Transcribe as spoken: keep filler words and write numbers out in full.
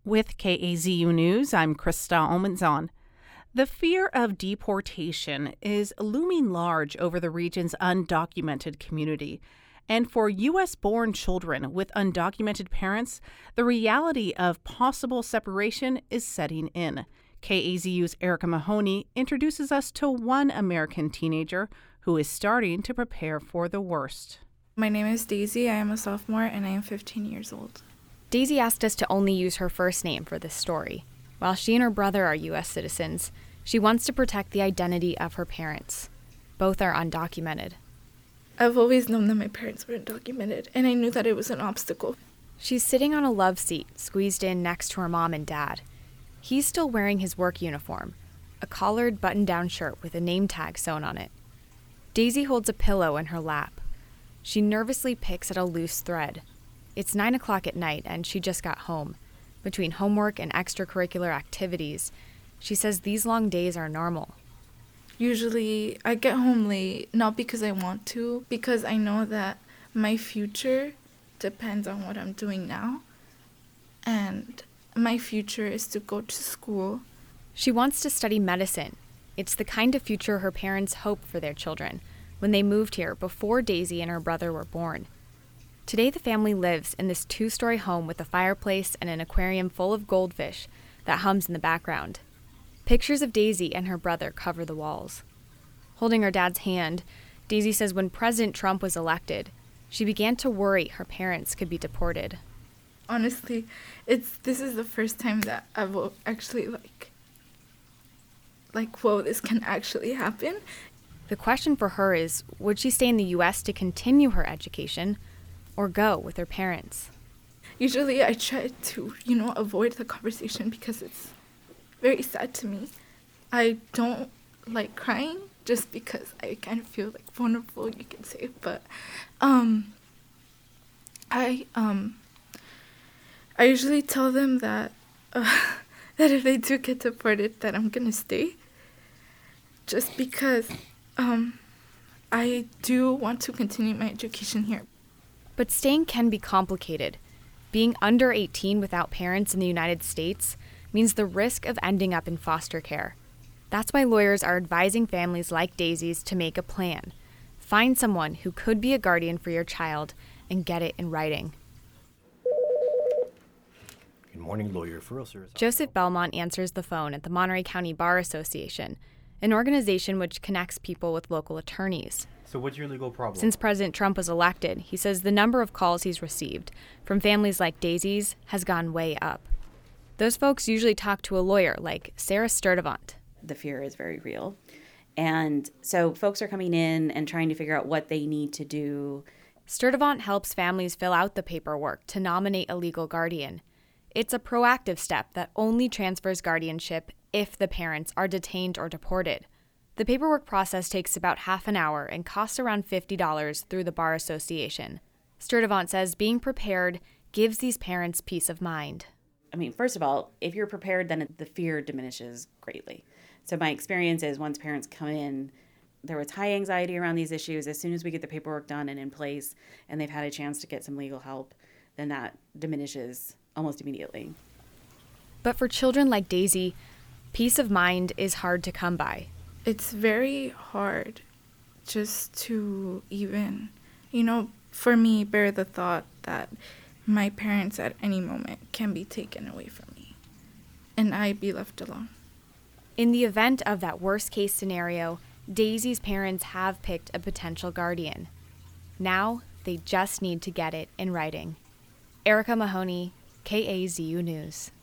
With K A Z U News, I'm Krista Omenzon. The fear of deportation is looming large over the region's undocumented community. And for U S-born children with undocumented parents, the reality of possible separation is setting in. K A Z U's Erica Mahoney introduces us to one American teenager who is starting to prepare for the worst. My name is Daisy. I am a sophomore, and I am fifteen years old. Daisy asked us to only use her first name for this story. While she and her brother are U S citizens, she wants to protect the identity of her parents. Both are undocumented. I've always known that my parents were undocumented, and I knew that it was an obstacle. She's sitting on a love seat, squeezed in next to her mom and dad. He's still wearing his work uniform, a collared button-down shirt with a name tag sewn on it. Daisy holds a pillow in her lap. She nervously picks at a loose thread. It's nine o'clock at night, and she just got home. Between homework and extracurricular activities, she says these long days are normal. Usually, I get home late, not because I want to, because I know that my future depends on what I'm doing now. And my future is to go to school. She wants to study medicine. It's the kind of future her parents hope for their children when they moved here before Daisy and her brother were born. Today, the family lives in this two-story home with a fireplace and an aquarium full of goldfish that hums in the background. Pictures of Daisy and her brother cover the walls. Holding her dad's hand, Daisy says when President Trump was elected, she began to worry her parents could be deported. Honestly, it's this is the first time that I've actually, like, like, whoa, this can actually happen. The question for her is, would she stay in the U S to continue her education, or go with her parents? Usually I try to, you know, avoid the conversation because it's very sad to me. I don't like crying just because I kind of feel like vulnerable, you can say. But um, I um, I usually tell them that uh, that if they do get deported, that I'm gonna stay. Just because um, I do want to continue my education here. But staying can be complicated. Being under eighteen without parents in the United States means the risk of ending up in foster care. That's why lawyers are advising families like Daisy's to make a plan. Find someone who could be a guardian for your child and get it in writing. Good morning, lawyer for Osiris. Joseph Belmont answers the phone at the Monterey County Bar Association, an organization which connects people with local attorneys. So what's your legal problem? Since President Trump was elected, he says the number of calls he's received from families like Daisy's has gone way up. Those folks usually talk to a lawyer like Sarah Sturdivant. The fear is very real. And so folks are coming in and trying to figure out what they need to do. Sturdivant helps families fill out the paperwork to nominate a legal guardian. It's a proactive step that only transfers guardianship if the parents are detained or deported. The paperwork process takes about half an hour and costs around fifty dollars through the Bar Association. Sturdivant says being prepared gives these parents peace of mind. I mean, first of all, if you're prepared, then the fear diminishes greatly. So my experience is once parents come in, there was high anxiety around these issues. As soon as we get the paperwork done and in place and they've had a chance to get some legal help, then that diminishes almost immediately. But for children like Daisy, peace of mind is hard to come by. It's very hard just to even, you know, for me, bear the thought that my parents at any moment can be taken away from me and I be left alone. In the event of that worst case scenario, Daisy's parents have picked a potential guardian. Now they just need to get it in writing. Erica Mahoney, K A Z U News.